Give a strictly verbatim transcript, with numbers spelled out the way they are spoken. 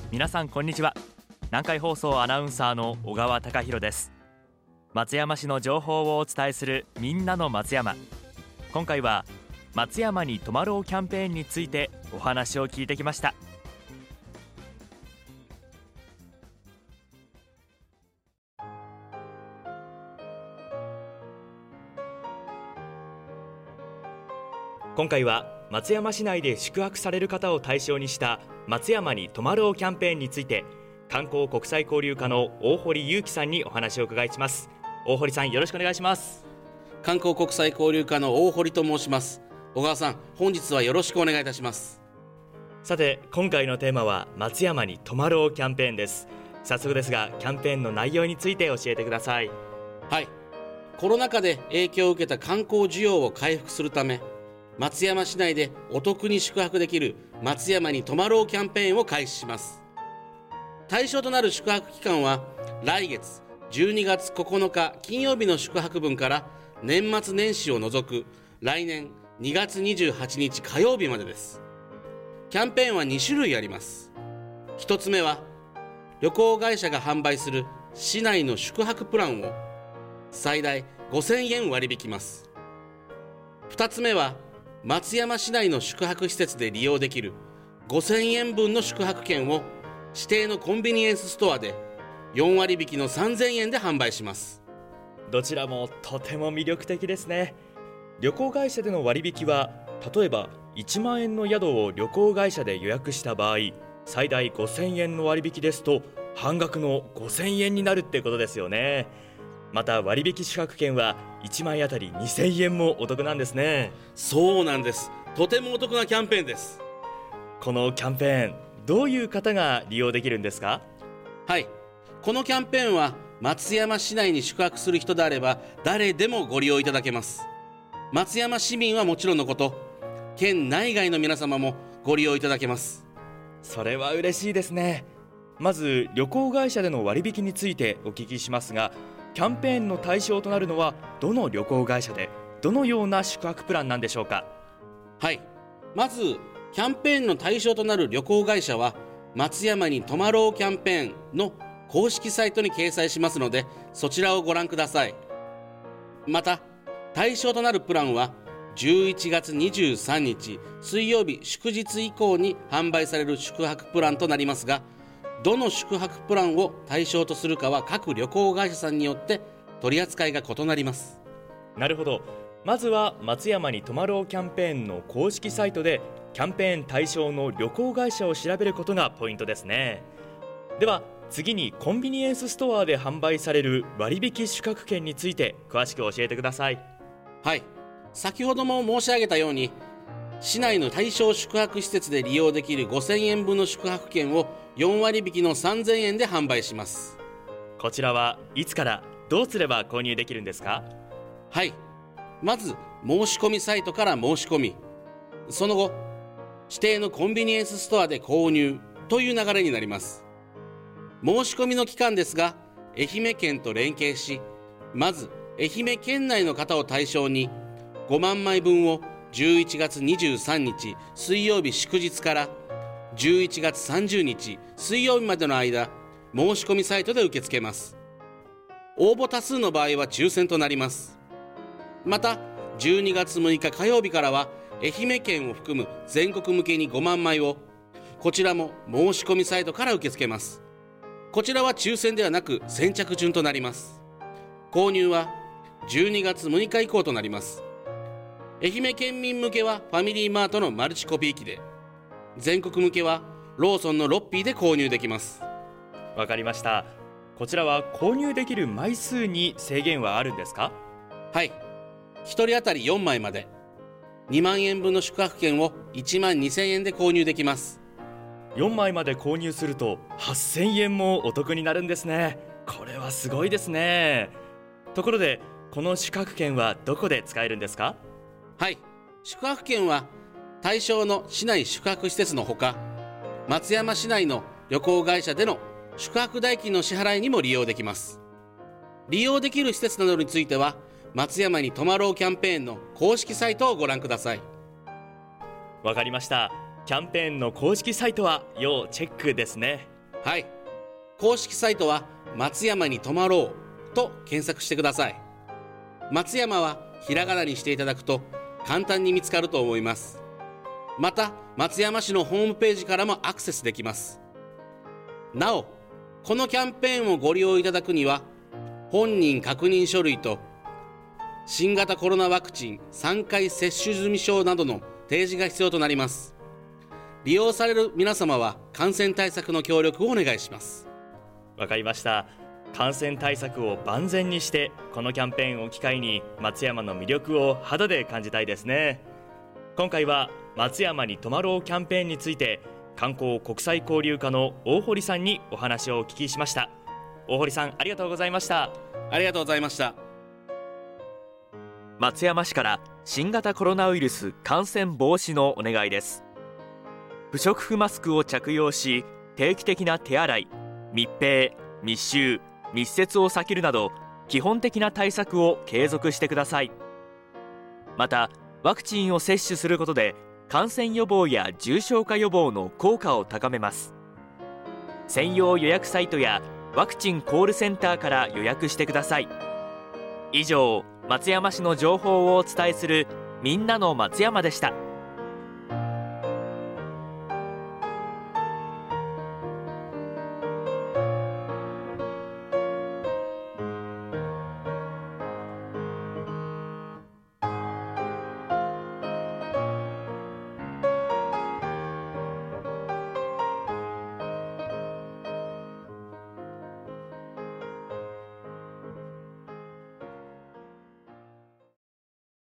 皆さんこんにちは。南海放送アナウンサーの小川貴博です。松山市の情報をお伝えするみんなの松山。今回は松山に泊まろうキャンペーンについてお話を聞いてきました。今回は松山市内で宿泊される方を対象にした松山に泊まろうキャンペーンについて、観光国際交流課の大堀裕樹さんにお話を伺いします。大堀さん、よろしくお願いします。 観光国際交流課の大堀と申します。小川さん、本日はよろしくお願いいたします。 さて、今回のテーマは松山に泊まろうキャンペーンです。早速ですが、キャンペーンの内容について教えてください。 はい、コロナ禍で影響を受けた観光需要を回復するため、松山市内でお得に宿泊できる松山に泊まろうキャンペーンを開始します。対象となる宿泊期間は来月じゅうにがつここのか金曜日の宿泊分から年末年始を除く来年にがつにじゅうはちにち火曜日までです。キャンペーンはにしゅるいあります。ひとつめは旅行会社が販売する市内の宿泊プランを最大ごせんえん割り引きます。ふたつめは松山市内の宿泊施設で利用できるごせんえんぶんの宿泊券を指定のコンビニエンスストアでよんわり引きのさんぜんえんで販売します。 どちらもとても魅力的ですね。旅行会社での割引は、例えばいちまんえんの宿を旅行会社で予約した場合、最大ごせんえんの割引ですと半額のごせんえんになるってことですよね。また割引宿泊券はいちまいあたりにせんえんもお得なんですね。 そうなんです。とてもお得なキャンペーンです。 このキャンペーン、どういう方が利用できるんですか？ はい、このキャンペーンは松山市内に宿泊する人であれば誰でもご利用いただけます。松山市民はもちろんのこと、県内外の皆様もご利用いただけます。 それは嬉しいですね。まず旅行会社での割引についてお聞きしますが、キャンペーンの対象となるのはどの旅行会社で、どのような宿泊プランなんでしょうか？ はい、まずキャンペーンの対象となる旅行会社は松山に泊まろうキャンペーンの公式サイトに掲載しますので、そちらをご覧ください。また対象となるプランはじゅういちがつにじゅうさんにち水曜日祝日以降に販売される宿泊プランとなりますが、どの宿泊プランを対象とするかは各旅行会社さんによって取り扱いが異なります。 なるほど。まずは松山に泊まろうキャンペーンの公式サイトでキャンペーン対象の旅行会社を調べることがポイントですね。では次にコンビニエンスストアで販売される割引宿泊券について詳しく教えてください。 はい、先ほども申し上げたように、市内の対象宿泊施設で利用できるごせんえんぶんの宿泊券をよんわり引きのさんぜんえんで販売します。 こちらはいつからどうすれば購入できるんですか？ はい、まず申し込みサイトから申し込み、その後指定のコンビニエンスストアで購入という流れになります。申し込みの期間ですが、愛媛県と連携し、まず愛媛県内の方を対象にごまんまいぶんをじゅういちがつにじゅうさんにち水曜日祝日からじゅういちがつさんじゅうにち水曜日までの間、申し込みサイトで受け付けます。応募多数の場合は抽選となります。またじゅうにがつむいか火曜日からは愛媛県を含む全国向けにごまんまいを、こちらも申し込みサイトから受け付けます。こちらは抽選ではなく先着順となります。購入はじゅうにがつむいか以降となります。愛媛県民向けはファミリーマートのマルチコピー機で、全国向けはローソンのロッピーで購入できます。 わかりました。こちらは購入できる枚数に制限はあるんですか？ はい、ひとり当たりよんまいまでにまんえんぶんの宿泊券をいちまんにせんえんで購入できます。 よんまいまで購入するとはっせんえんもお得になるんですね。これはすごいですね。ところで、この宿泊券はどこで使えるんですか？ はい、宿泊券は対象の市内宿泊施設のほか、松山市内の旅行会社での宿泊代金の支払いにも利用できます。利用できる施設などについては松山に泊まろうキャンペーンの公式サイトをご覧ください。 わかりました。キャンペーンの公式サイトは要チェックですね。 はい、公式サイトは松山に泊まろうと検索してください。松山はひらがなにしていただくと簡単に見つかると思います。また松山市のホームページからもアクセスできます。なお、このキャンペーンをご利用いただくには本人確認書類と新型コロナワクチンさんかい接種済証などの提示が必要となります。利用される皆様は感染対策の協力をお願いします。 わかりました。感染対策を万全にしてこのキャンペーンを機会に松山の魅力を肌で感じたいですね。今回は松山に泊まろうキャンペーンについて観光国際交流課の大堀さんにお話をお聞きしました。大堀さん、ありがとうございました。 ありがとうございました。 松山市から新型コロナウイルス感染防止のお願いです。不織布マスクを着用し、定期的な手洗い、密閉、密集、密接を避けるなど基本的な対策を継続してください。またワクチンを接種することで感染予防や重症化予防の効果を高めます。専用予約サイトやワクチンコールセンターから予約してください。以上、松山市の情報をお伝えするみんなの松山でした。